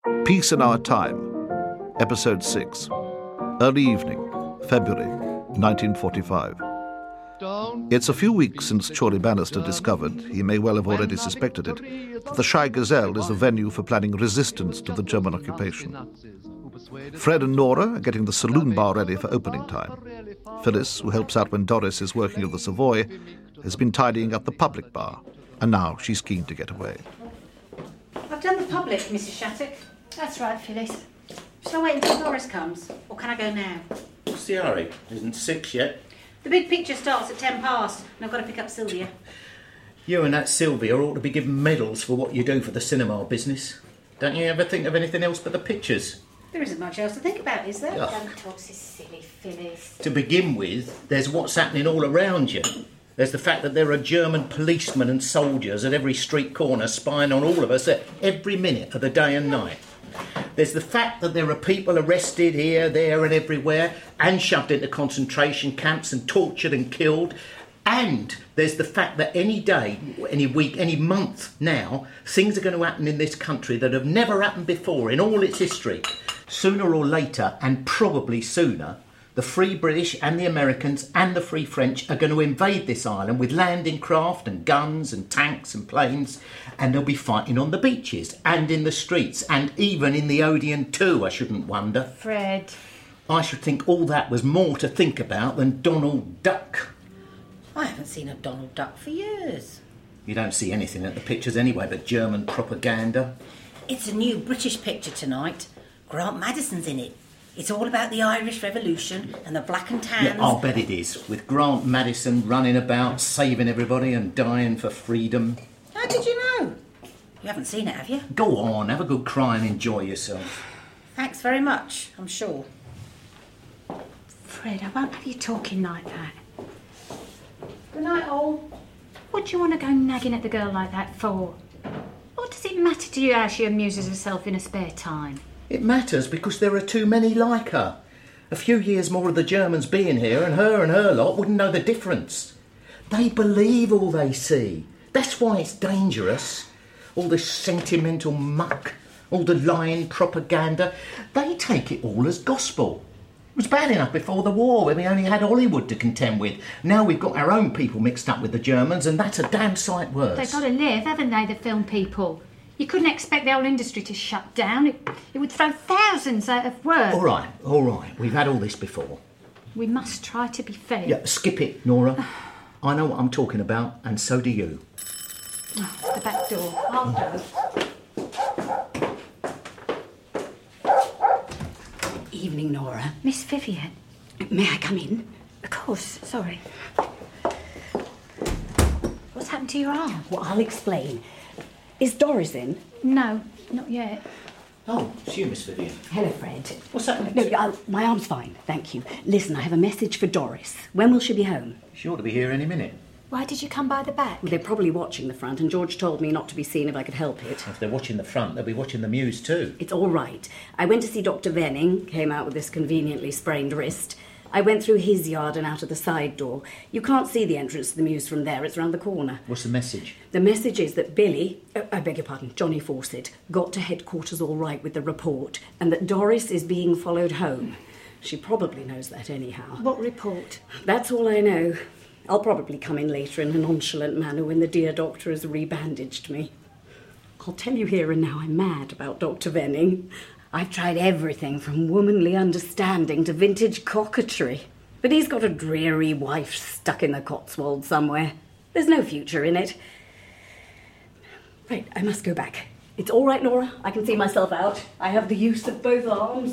Peace in Our Time, Episode 6. Early evening, February 1945. It's a few weeks since Chorley Bannister discovered, he may well have already suspected it, that the Shy Gazelle is the venue for planning resistance to the German occupation. Fred and Nora are getting the saloon bar ready for opening time. Phyllis, who helps out when Doris is working at the Savoy, has been tidying up the public bar, and now she's keen to get away. I've done the public, Mrs. Shattuck. That's right, Phyllis. Shall I wait until Doris comes, or can I go now? What's the hurry? Isn't 6 yet? The big picture starts at 10 past, and I've got to pick up Sylvia. You and that Sylvia ought to be given medals for what you do for the cinema business. Don't you ever think of anything else but the pictures? There isn't much else to think about, is there? Ugh. Don't talk so silly, Phyllis. To begin with, there's what's happening all around you. There's the fact that there are German policemen and soldiers at every street corner spying on all of us at every minute of the day and night. There's the fact that there are people arrested here, there and everywhere and shoved into concentration camps and tortured and killed. And there's the fact that any day, any week, any month now, things are going to happen in this country that have never happened before in all its history. Sooner or later, and probably sooner, the Free British and the Americans and the Free French are going to invade this island with landing craft and guns and tanks and planes, and they'll be fighting on the beaches and in the streets and even in the Odeon too, I shouldn't wonder. Fred. I should think all that was more to think about than Donald Duck. I haven't seen a Donald Duck for years. You don't see anything at the pictures anyway but German propaganda. It's a new British picture tonight. Grant Madison's in it. It's all about the Irish Revolution and the Black and Tans. Yeah, I'll bet it is, with Grant Madison running about, saving everybody and dying for freedom. How did you know? You haven't seen it, have you? Go on, have a good cry and enjoy yourself. Thanks very much, I'm sure. Fred, I won't have you talking like that. Good night, all. What do you want to go nagging at the girl like that for? What does it matter to you how she amuses herself in her spare time? It matters because there are too many like her. A few years more of the Germans being here and her lot wouldn't know the difference. They believe all they see. That's why it's dangerous. All this sentimental muck, all the lying propaganda, they take it all as gospel. It was bad enough before the war when we only had Hollywood to contend with. Now we've got our own people mixed up with the Germans and that's a damn sight worse. They've got to live, haven't they, the film people? You couldn't expect the whole industry to shut down. It would throw thousands out of work. All right. We've had all this before. We must try to be fair. Yeah, skip it, Nora. I know what I'm talking about, and so do you. Oh, it's the back door. I'll go. Evening, Nora. Miss Vivian. May I come in? Of course, sorry. What's happened to your arm? Well, I'll explain. Is Doris in? No, not yet. Oh, it's you, Miss Vivian. Hello, Fred. What's happening? No, my arm's fine, thank you. Listen, I have a message for Doris. When will she be home? She ought to be here any minute. Why did you come by the back? Well, they're probably watching the front, and George told me not to be seen if I could help it. If they're watching the front, they'll be watching the Mews too. It's all right. I went to see Dr. Venning, came out with this conveniently sprained wrist. I went through his yard and out of the side door. You can't see the entrance to the Mews from there, it's round the corner. What's the message? The message is that Billy, I beg your pardon, Johnny Fawcett, got to headquarters all right with the report, and that Doris is being followed home. She probably knows that anyhow. What report? That's all I know. I'll probably come in later in a nonchalant manner when the dear doctor has rebandaged me. I'll tell you here and now I'm mad about Dr. Venning. I've tried everything from womanly understanding to vintage coquetry. But he's got a dreary wife stuck in the Cotswolds somewhere. There's no future in it. Right, I must go back. It's all right, Nora. I can see myself out. I have the use of both arms.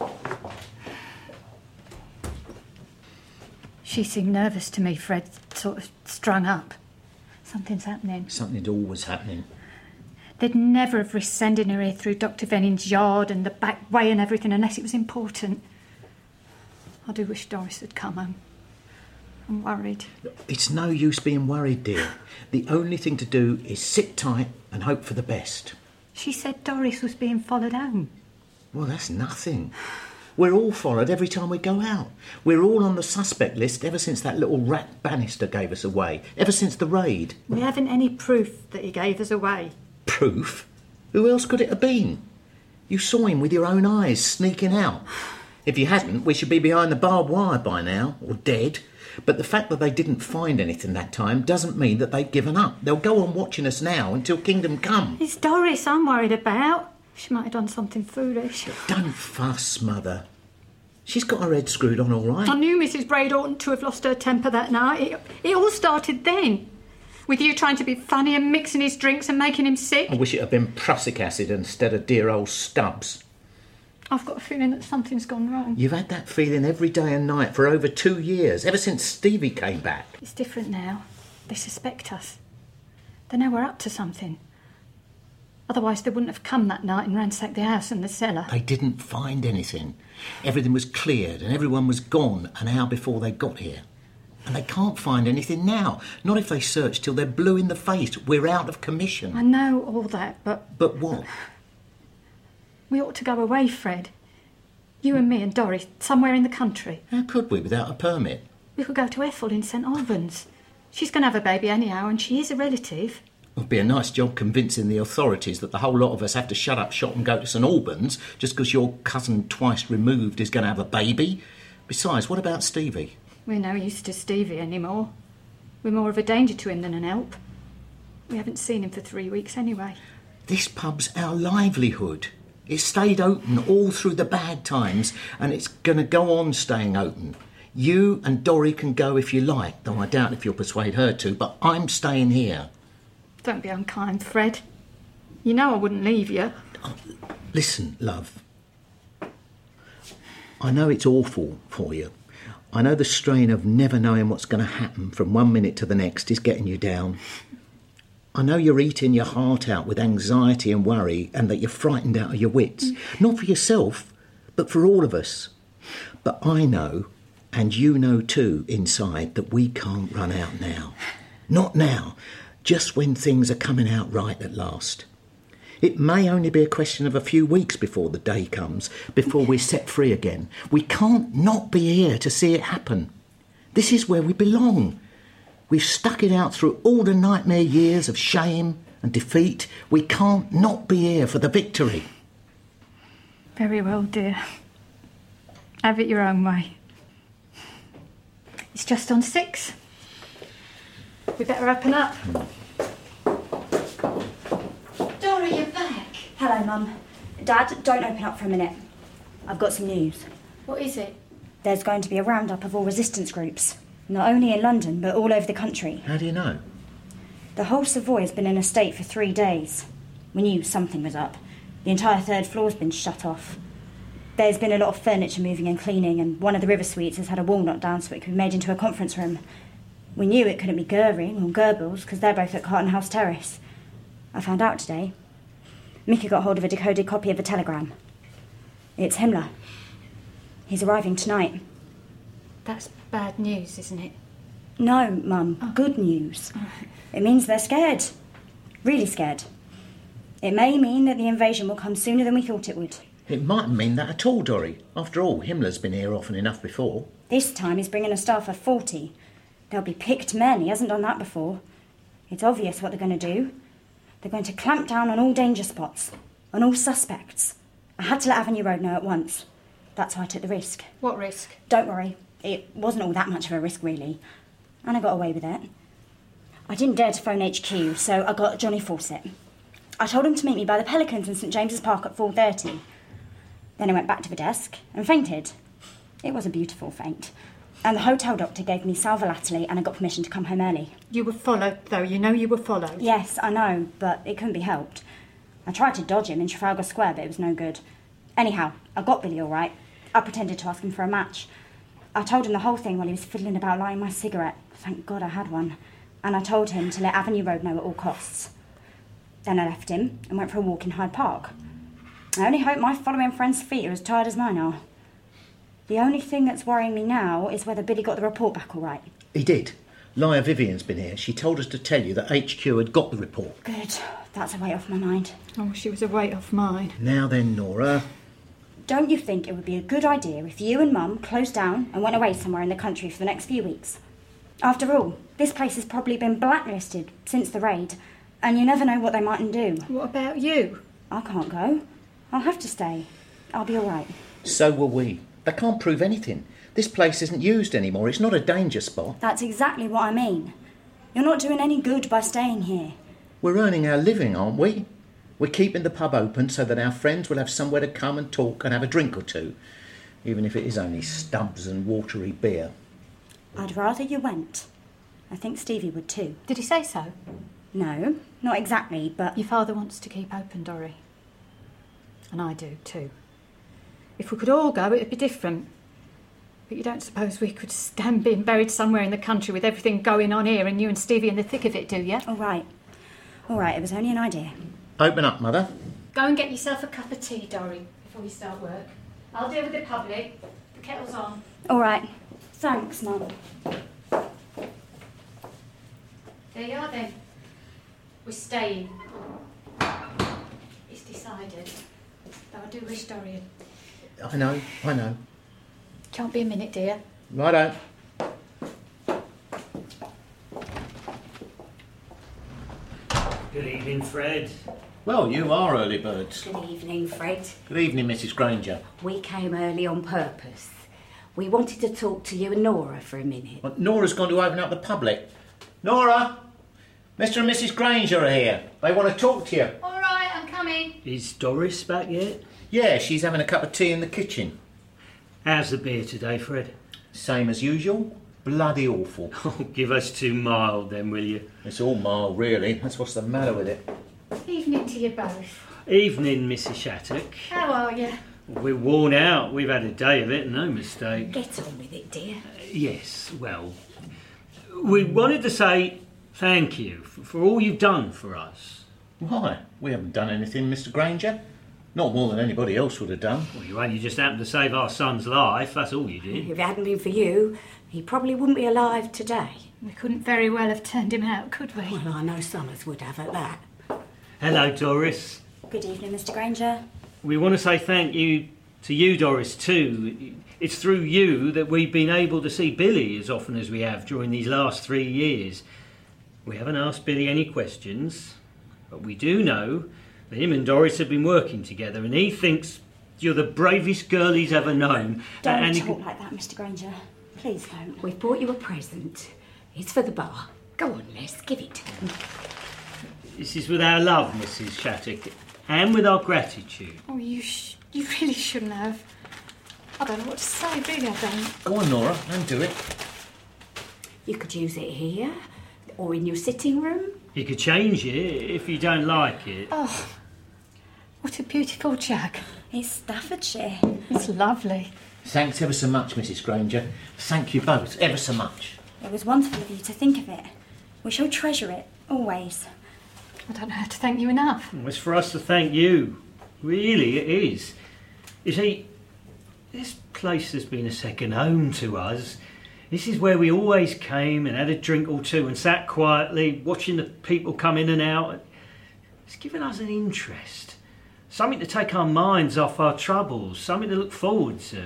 She seemed nervous to me, Fred, sort of strung up. Something's happening. Something's always happening. They'd never have risked sending her here through Dr. Venning's yard and the back way and everything unless it was important. I do wish Doris had come home. I'm worried. It's no use being worried, dear. The only thing to do is sit tight and hope for the best. She said Doris was being followed home. Well, that's nothing. We're all followed every time we go out. We're all on the suspect list ever since that little rat Bannister gave us away. Ever since the raid. We haven't any proof that he gave us away. Proof? Who else could it have been? You saw him with your own eyes sneaking out. If you hadn't, we should be behind the barbed wire by now, or dead. But the fact that they didn't find anything that time doesn't mean that they've given up. They'll go on watching us now until Kingdom Come. It's Doris I'm worried about. She might have done something foolish. Don't fuss, Mother. She's got her head screwed on all right. I knew Mrs. Braid oughtn't to have lost her temper that night. It all started then. With you trying to be funny and mixing his drinks and making him sick. I wish it had been prussic acid instead of dear old Stubbs. I've got a feeling that something's gone wrong. You've had that feeling every day and night for over 2 years, ever since Stevie came back. It's different now. They suspect us. They know we're up to something. Otherwise they wouldn't have come that night and ransacked the house and the cellar. They didn't find anything. Everything was cleared and everyone was gone an hour before they got here. And they can't find anything now. Not if they search till they're blue in the face. We're out of commission. I know all that, but... But what? We ought to go away, Fred. You and me and Doris, somewhere in the country. How could we without a permit? We could go to Ethel in St Albans. She's going to have a baby anyhow, and she is a relative. It'd be a nice job convincing the authorities that the whole lot of us have to shut up shop and go to St Albans just because your cousin twice removed is going to have a baby. Besides, what about Stevie? We're no use to Stevie anymore. We're more of a danger to him than an help. We haven't seen him for 3 weeks anyway. This pub's our livelihood. It stayed open all through the bad times, and it's going to go on staying open. You and Dorry can go if you like, though I doubt if you'll persuade her to, but I'm staying here. Don't be unkind, Fred. You know I wouldn't leave you. Oh, listen, love. I know it's awful for you. I know the strain of never knowing what's going to happen from 1 minute to the next is getting you down. I know you're eating your heart out with anxiety and worry and that you're frightened out of your wits. Not for yourself, but for all of us. But I know, and you know too inside, that we can't run out now. Not now, just when things are coming out right at last. It may only be a question of a few weeks before the day comes, before we're set free again. We can't not be here to see it happen. This is where we belong. We've stuck it out through all the nightmare years of shame and defeat. We can't not be here for the victory. Very well, dear. Have it your own way. It's just on 6. We better open up. Dora, you're back. Hello, Mum. Dad, don't open up for a minute. I've got some news. What is it? There's going to be a roundup of all resistance groups. Not only in London, but all over the country. How do you know? The whole Savoy has been in a state for 3 days. We knew something was up. The entire 3rd floor's been shut off. There's been a lot of furniture moving and cleaning, and one of the river suites has had a wall knocked down so it could be made into a conference room. We knew it couldn't be Goering or Goebbels, because they're both at Carlton House Terrace. I found out today. Mickey got hold of a decoded copy of a telegram. It's Himmler. He's arriving tonight. That's bad news, isn't it? No, Mum. Good news. It means they're scared. Really scared. It may mean that the invasion will come sooner than we thought it would. It mightn't mean that at all, Dorry. After all, Himmler's been here often enough before. This time he's bringing a staff of 40. They'll be picked men. He hasn't done that before. It's obvious what they're going to do. They're going to clamp down on all danger spots, on all suspects. I had to let Avenue Road know at once. That's why I took the risk. What risk? Don't worry. It wasn't all that much of a risk, really. And I got away with it. I didn't dare to phone HQ, so I got Johnny Fawcett. I told him to meet me by the Pelicans in St James's Park at 4:30. Then I went back to the desk and fainted. It was a beautiful faint. And the hotel doctor gave me sal volatile and I got permission to come home early. You were followed, though. You know you were followed. Yes, I know, but it couldn't be helped. I tried to dodge him in Trafalgar Square, but it was no good. Anyhow, I got Billy all right. I pretended to ask him for a match. I told him the whole thing while he was fiddling about lighting my cigarette. Thank God I had one. And I told him to let Avenue Road know at all costs. Then I left him and went for a walk in Hyde Park. I only hope my following friend's feet are as tired as mine are. The only thing that's worrying me now is whether Billy got the report back all right. He did. Lia Vivian's been here. She told us to tell you that HQ had got the report. Good. That's a weight off my mind. I wish it was a weight off mine. Now then, Nora. Don't you think it would be a good idea if you and Mum closed down and went away somewhere in the country for the next few weeks? After all, this place has probably been blacklisted since the raid, and you never know what they mightn't do. What about you? I can't go. I'll have to stay. I'll be all right. So will we. They can't prove anything. This place isn't used anymore. It's not a danger spot. That's exactly what I mean. You're not doing any good by staying here. We're earning our living, aren't we? We're keeping the pub open so that our friends will have somewhere to come and talk and have a drink or two, even if it is only stubs and watery beer. I'd rather you went. I think Stevie would too. Did he say so? No, not exactly, but... Your father wants to keep open, Dorry. And I do too. If we could all go, it'd be different. But you don't suppose we could stand being buried somewhere in the country with everything going on here and you and Stevie in the thick of it, do you? All right, it was only an idea. Open up, Mother. Go and get yourself a cup of tea, Dorry, before we start work. I'll deal with the public. The kettle's on. All right. Thanks, Mum. There you are then. We're staying. It's decided. Though I do wish Dorry had... I know. Can't be a minute, dear. Righto. Good evening, Fred. Well, you are early birds. Good evening, Fred. Good evening, Mrs. Granger. We came early on purpose. We wanted to talk to you and Nora for a minute. Well, Nora's gone to open up the public. Nora! Mr. and Mrs. Granger are here. They want to talk to you. All right, I'm coming. Is Doris back yet? Yeah, she's having a cup of tea in the kitchen. How's the beer today, Fred? Same as usual. Bloody awful. Oh, give us 2 mild then, will you? It's all mild, really. That's what's the matter with it. Evening to you both. Evening, Mrs. Shattuck. How are you? We're worn out. We've had a day of it, no mistake. Get on with it, dear. Yes, well, we wanted to say thank you for all you've done for us. Why? We haven't done anything, Mr. Granger. Not more than anybody else would have done. Well, you only just happened to save our son's life, that's all you did. If it hadn't been for you, he probably wouldn't be alive today. We couldn't very well have turned him out, could we? Well, I know Summers would have at that. Hello, Doris. Good evening, Mr. Granger. We want to say thank you to you, Doris, too. It's through you that we've been able to see Billy as often as we have during these last 3 years. We haven't asked Billy any questions, but we do know that him and Doris have been working together, and he thinks you're the bravest girl he's ever known. Don't and talk like that, Mr. Granger. Please don't. We've brought you a present. It's for the bar. Go on, miss, give it to him. This is with our love, Mrs. Shattuck, and with our gratitude. Oh, you really shouldn't have. I don't know what to say, really, I don't. Go on, Nora, and do it. You could use it here, or in your sitting room. You could change it if you don't like it. Oh, what a beautiful jug. It's Staffordshire. It's lovely. Thanks ever so much, Mrs. Granger. Thank you both ever so much. It was wonderful of you to think of it. We shall treasure it, always. I don't know how to thank you enough. It's for us to thank you. Really, it is. You see, this place has been a second home to us. This is where we always came and had a drink or two and sat quietly, watching the people come in and out. It's given us an interest. Something to take our minds off our troubles, something to look forward to.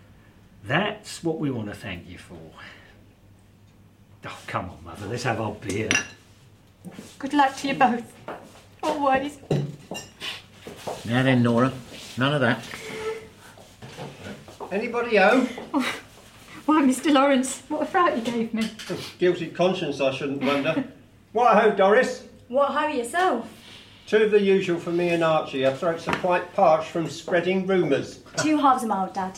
That's what we want to thank you for. Oh, come on, Mother, let's have our beer. Good luck to you both. Always. Now then, Nora, none of that. Anybody home? Why, Mr. Lawrence, what a fright you gave me. Guilty conscience, I shouldn't wonder. What ho, Doris? What ho yourself? 2 of the usual for me and Archie. Our throats are quite parched from spreading rumours. 2 halves a mild, Dad.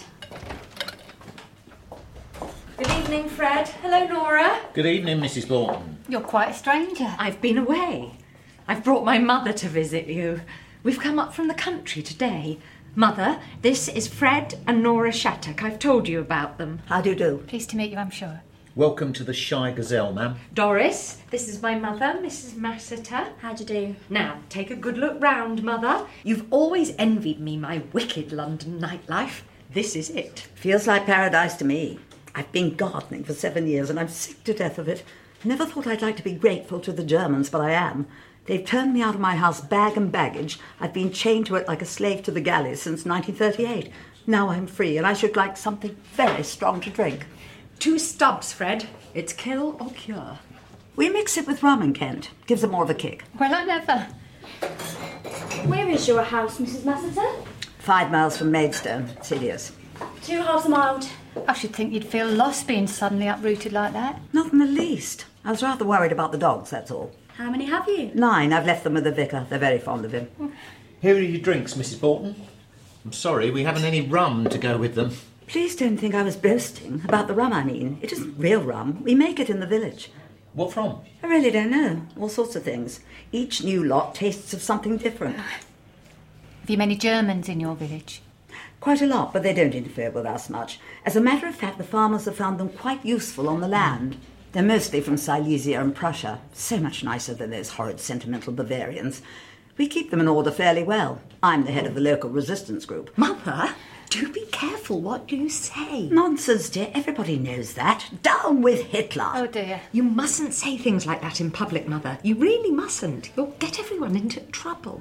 Good evening, Fred. Hello, Nora. Good evening, Mrs. Lawton. You're quite a stranger. I've been away. I've brought my mother to visit you. We've come up from the country today. Mother, this is Fred and Nora Shattuck. I've told you about them. How do you do? Pleased to meet you, I'm sure. Welcome to the Shy Gazelle, ma'am. Doris, this is my mother, Mrs. Massiter. How'd you do? Now, take a good look round, Mother. You've always envied me my wicked London nightlife. This is it. Feels like paradise to me. I've been gardening for 7 years and I'm sick to death of it. I never thought I'd like to be grateful to the Germans, but I am. They've turned me out of my house bag and baggage. I've been chained to it like a slave to the galleys since 1938. Now I'm free and I should like something very strong to drink. 2 stubs, Fred. It's kill or cure. We mix it with rum in Kent. Gives it more of a kick. Well, I never. Where is your house, Mrs. Massiter? 5 miles from Maidstone. It's hideous. 2 halves a mile. I should think you'd feel lost being suddenly uprooted like that. Not in the least. I was rather worried about the dogs, that's all. How many have you? 9. I've left them with the vicar. They're very fond of him. Here are your drinks, Mrs. Borton. I'm sorry, we haven't any rum to go with them. Please don't think I was boasting. About the rum, I mean. It isn't real rum. We make it in the village. What from? I really don't know. All sorts of things. Each new lot tastes of something different. Have you many Germans in your village? Quite a lot, but they don't interfere with us much. As a matter of fact, the farmers have found them quite useful on the land. They're mostly from Silesia and Prussia. So much nicer than those horrid sentimental Bavarians. We keep them in order fairly well. I'm the head of the local resistance group. Mother, do be careful what you say. Nonsense, dear. Everybody knows that. Down with Hitler. Oh, dear. You mustn't say things like that in public, Mother. You really mustn't. You'll get everyone into trouble.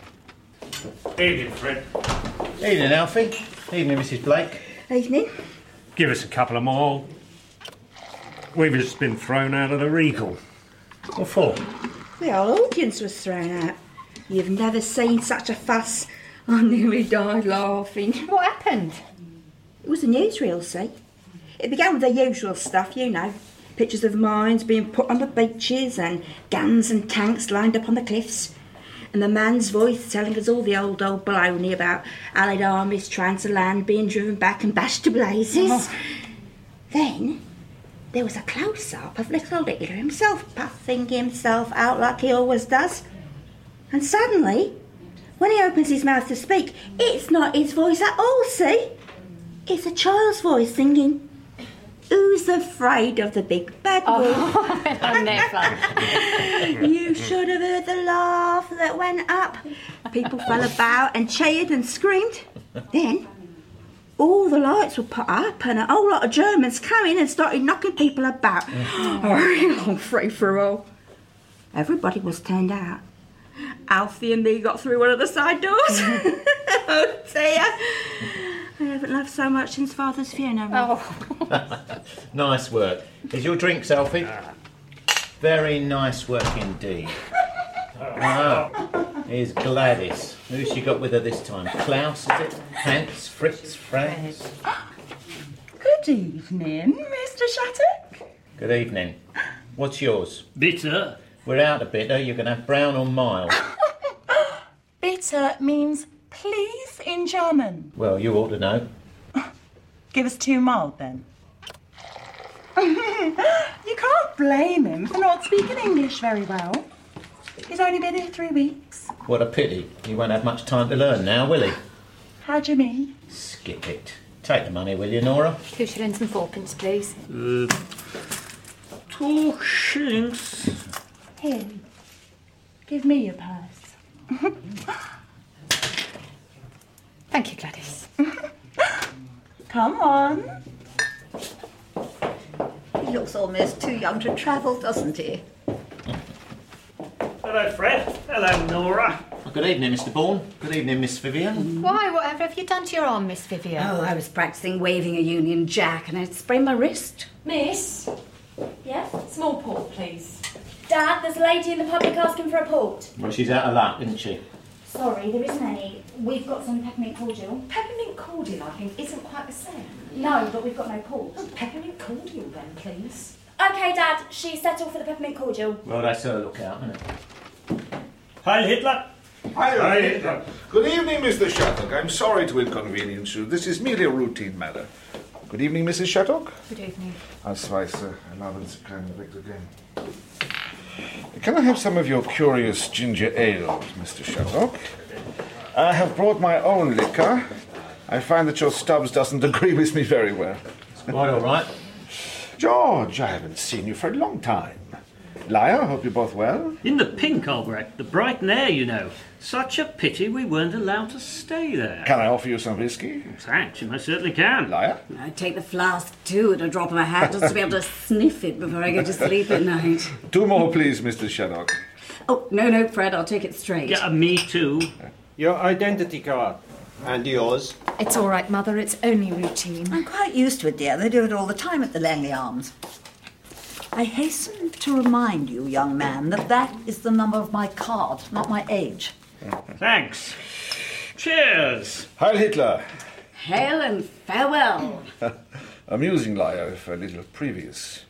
Evening, Fred. Evening, Alfie. Evening, Mrs. Blake. Evening. Give us a couple of more. We've just been thrown out of the Regal. What for? The whole audience was thrown out. You've never seen such a fuss. I nearly died laughing. What happened? It was a newsreel, see? It began with the usual stuff, you know. Pictures of mines being put on the beaches and guns and tanks lined up on the cliffs. And the man's voice telling us all the old baloney about Allied armies trying to land, being driven back and bashed to blazes. Oh. Then there was a close-up of little old Hitler himself, puffing himself out like he always does. And suddenly, when he opens his mouth to speak, it's not his voice at all, see? It's a child's voice singing, "Who's afraid of the big bad wolf?" Oh, never. You should have heard the laugh that went up. People fell about and cheered and screamed. Then all the lights were put up and a whole lot of Germans came in and started knocking people about. A real long free-for-all. Everybody was turned out. Alfie and me got through one of the side doors. Oh dear. I haven't laughed so much since Father's funeral. Oh. Nice work. Is your drinks, Alfie? Very nice work indeed. Here's Gladys. Who's she got with her this time? Klaus, is it? Hans, Fritz, Franz? Good evening, Mr. Shattuck. Good evening. What's yours? Bitter. We're out of bitter. You can have brown or mild. Bitter means please in German. Well, you ought to know. Give us 2 mild then. You can't blame him for not speaking English very well. He's only been here 3 weeks. What a pity. He won't have much time to learn now, will he? How do you mean? Skip it. Take the money, will you, Nora? 2 shillings and 4pence, please. 2 shillings. Here, give me your purse. Thank you, Gladys. Come on. He looks almost too young to travel, doesn't he? Hello, Fred. Hello, Nora. Good evening, Mr. Bourne. Good evening, Miss Vivian. Why, whatever have you done to your arm, Miss Vivian? Oh, I was practising waving a Union Jack and I sprained my wrist. Miss? Yes? Small port, please. Dad, there's a lady in the public asking for a port. Well, she's out of luck, isn't she? Sorry, there isn't any. We've got some peppermint cordial. Peppermint cordial, I think, isn't quite the same. No, but we've got no port. Oh, peppermint cordial then, please. OK, Dad, she's settled for the peppermint cordial. Well, that's her lookout, isn't it? Heil Hitler. Hi, Hitler. Good evening, Mr. Shattuck. I'm sorry to inconvenience you. This is merely a routine matter. Good evening, Mrs. Shattuck. Good evening. Als Weiße, erlauben Sie keinen Blick again. Can I have some of your curious ginger ale, Mr. Shattuck? I have brought my own liquor. I find that your Stubbs doesn't agree with me very well. It's quite all right. George, I haven't seen you for a long time. Liar, hope you're both well. In the pink, Albrecht. The Brighton air, you know. Such a pity we weren't allowed to stay there. Can I offer you some whiskey? Thanks, you most certainly can. Liar? I'd take the flask too at a drop of my hat just to be able to sniff it before I go to sleep at night. 2 more, please, Mr. Shattuck. Oh, no, Fred, I'll take it straight. Yeah, me too. Your identity card. And yours. It's all right, Mother. It's only routine. I'm quite used to it, dear. They do it all the time at the Langley Arms. I hasten to remind you, young man, that is the number of my card, not my age. Thanks. Cheers! Heil Hitler! Hail and farewell. Amusing liar, if a little previous.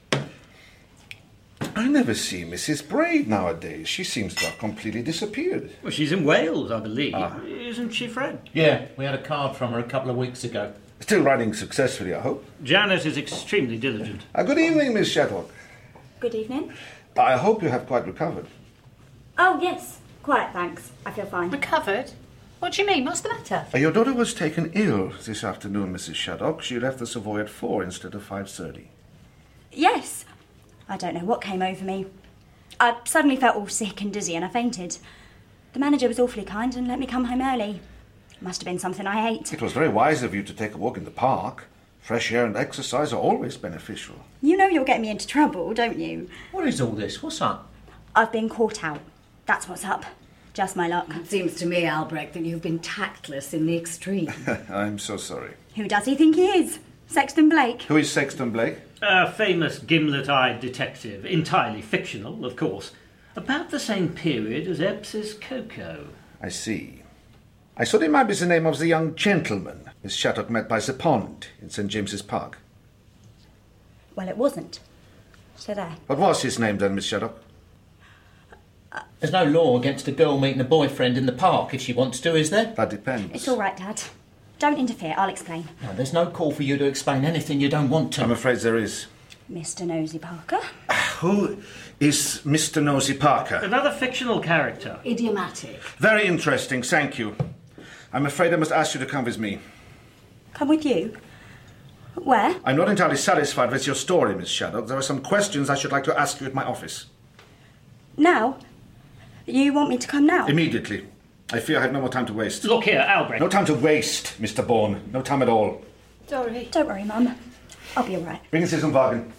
I never see Mrs. Braid nowadays. She seems to have completely disappeared. Well, she's in Wales, I believe. Isn't she, Fred? Yeah, we had a card from her a couple of weeks ago. Still riding successfully, I hope. Janet is extremely diligent. Good evening, Miss Shattock. Good evening. I hope you have quite recovered. Oh, yes. Quite, thanks. I feel fine. Recovered? What do you mean? What's the matter? Your daughter was taken ill this afternoon, Mrs. Shattock. She left the Savoy at 4 instead of 5:30. Yes. I don't know what came over me. I suddenly felt all sick and dizzy and I fainted. The manager was awfully kind and let me come home early. Must have been something I ate. It was very wise of you to take a walk in the park. Fresh air and exercise are always beneficial. You know you'll get me into trouble, don't you? What is all this? What's up? I've been caught out. That's what's up. Just my luck. It seems to me, Albrecht, that you've been tactless in the extreme. I'm so sorry. Who does he think he is? Sexton Blake? Who is Sexton Blake? A famous gimlet-eyed detective, entirely fictional, of course. About the same period as Epps's Coco. I see. I thought it might be the name of the young gentleman Miss Shattock met by the pond in St. James's Park. Well, it wasn't. So there. What was his name then, Miss Shattock? There's no law against a girl meeting a boyfriend in the park if she wants to, is there? That depends. It's all right, Dad. Don't interfere, I'll explain. No, there's no call for you to explain anything you don't want to. I'm afraid there is. Mr. Nosy Parker? Who is Mr. Nosy Parker? Another fictional character. Idiomatic. Very interesting, thank you. I'm afraid I must ask you to come with me. Come with you? Where? I'm not entirely satisfied with your story, Miss Shattock. There are some questions I should like to ask you at my office. Now? You want me to come now? Immediately. I fear I have no more time to waste. Look here, Albrecht. No time to waste, Mr. Bourne. No time at all. Sorry. Don't worry, Mum. I'll be all right. Bring us some wagon.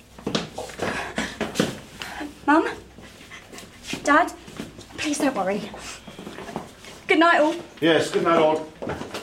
Mum? Dad? Please don't worry. Good night, all. Yes, good night, all.